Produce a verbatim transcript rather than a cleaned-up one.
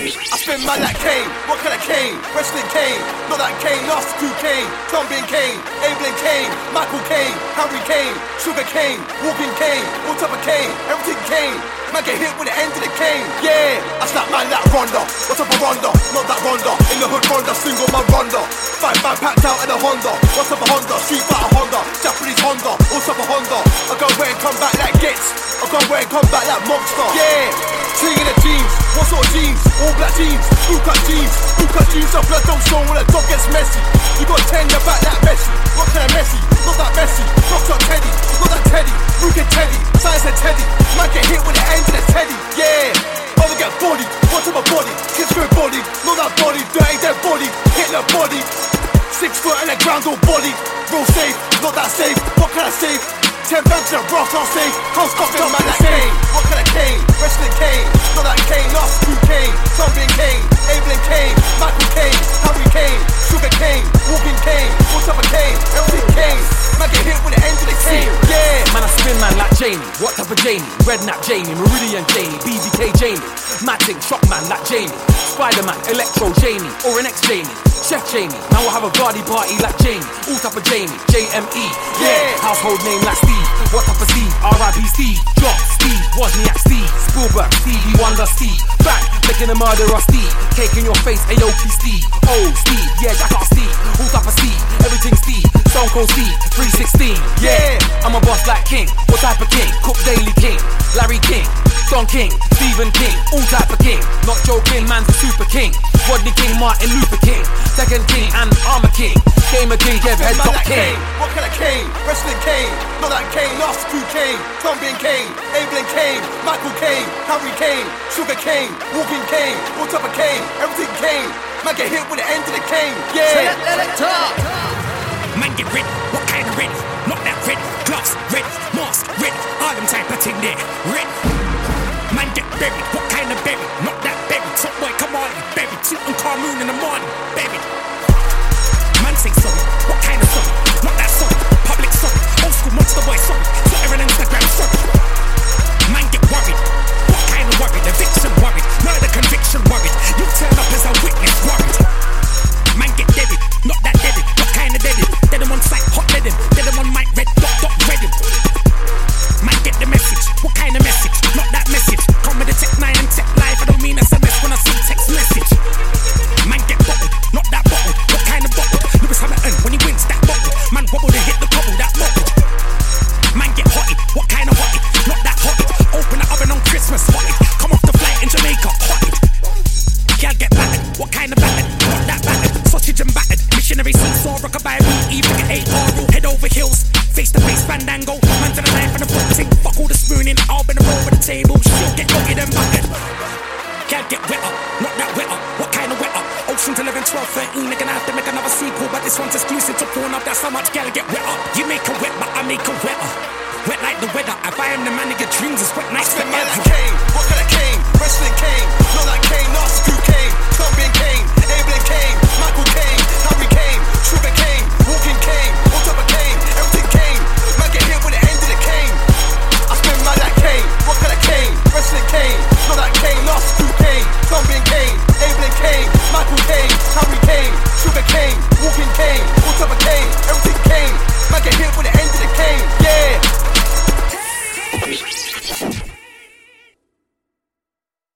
I spin man like Kane, what kind of Kane? Wrestling Kane, not that Kane, nasty crew Kane, Colombian Kane, Abelin Kane, Michael Kane, Harry Kane, Sugar Kane, Walking Kane, all type of Kane, everything Kane. Man get hit with the end of the cane. Yeah, I slap man like Ronda. What's up a Ronda? Not that Ronda. In the hood Ronda, single man Ronda. Five man packed out in a Honda. What's up a Honda? Street fighter Honda. Japanese Honda. What's up a Honda? I go away and come back like Gets. I go away and come back like Monster. Yeah, ting in the jeans. What sort of jeans? All black jeans. Blue cut jeans. Blue cut jeans. The blood don't show when the dog gets messy. You got ten your back like Messi. What kind of Messi? Not that Messi. Rock shot Teddy. Not that Teddy. Ruka Teddy. Science and Teddy. Man get hit with the end. The Teddy, yeah, over get body, what's up my body, kids good body, not that body, dirty dead body, hit the body, six foot in the ground all body, real safe, not that safe, what can I save? Ten bands in a rough, not safe, can't stop them man like Kane, what kind of Kane, wrestling Kane, not that Kane, nasty crew Kane, Colombian Kane, Abelin Kane, Michael Kane, Harry Kane, Sugar Kane, Walking Kane, all type of Kane, everything Kane. Man get hit with the end of the cane, yeah. Man I spin man like Jamie, what type of Jamie? Redknapp Jamie, Meridian Jamie, B B K Jamie, Matting, Shock man like Jamie, Spider-Man, Electro Jamie, or an ex-Jamie, Chef Jamie. Now we'll have a party party like Jamie, all type of Jamie, J M E, yeah. Household name like Steve, what type of Steve? R I P Steve, Drop Steve, Wozniak Steve, Spielberg, Stevie Wonder Steve, back making a murderer Steve, cake in your face, Aoki Steve, oh Steve, yeah Jack R Steve, all type of Steve, everything Steve, Stone Cold Steve, three sixteen, yeah, I'm a boss like King, what type of King? Cook Daily King, Larry King, Don King, Stephen King, all type of King, not joking, man's a super king, Rodney King, Martin Luther King, Second King and Armor King, Gamer King, Kev Head Top King. What kind of Kane? Wrestling Kane, not that Kane, nasty crew Kane, Colombian Kane, Abelin Kane, Michael Kane, Harry Kane, Sugar Kane, Walking Kane, all type of Kane, everything Kane. Man get hit with the end of the cane, yeah. Let it talk. Man get ready, what kind of ready? Not that ready, gloves ready, mask ready, all them type of thing there, ready. Man get buried, what kind of buried? Not that buried, top boy come on, buried, two and car moon in the morning, buried. Man say sorry, what kind of sorry? Not that sorry, public sorry, old school monster boy sorry, Twitter and Instagram sorry. Man get worried, what kind of worried? Eviction worried, murder conviction worried, you turn up as a witness worried. Man get deaded, not that deaded, what kind of deaded? Dead him on sight, hot dead him, dead him on mic, red dot dot red him. Man get the message, what kind of message? Not that message, come with the tech nine and tech live, I don't mean S M S when I see text message. Man get bottled, not that bottle, what kind of bottle? Lewis Hamilton, when he wins that bottle, man wobble and hit the bubble, that bottle. Man get hotty, what kind of hotty? Not that hotty, open the oven on Christmas, hotty. Come off the flight in Jamaica, hotty. Girl get battered, what kind of battered? Not that battered, sausage and battered. Missionary seesaw, rockabye, boot, even get eight R, head over heels. Face to face, fandango, man to the knife and the boxing. Fuck all the spooning, I'll bend the roll with the table. She'll get loaded and battered. Girl get wetter, not that wetter. What kind of wetter? Oceans eleven, twelve, thirteen. They're gonna have to make another sequel, but this one's exclusive to Pornhub. That's how much girl get wetter. You make her wet, but I make her wetter. Wet like the weather. If I am the man of your dreams, it's wet nights forever. forever. Kane, what kind of Kane? Wrestling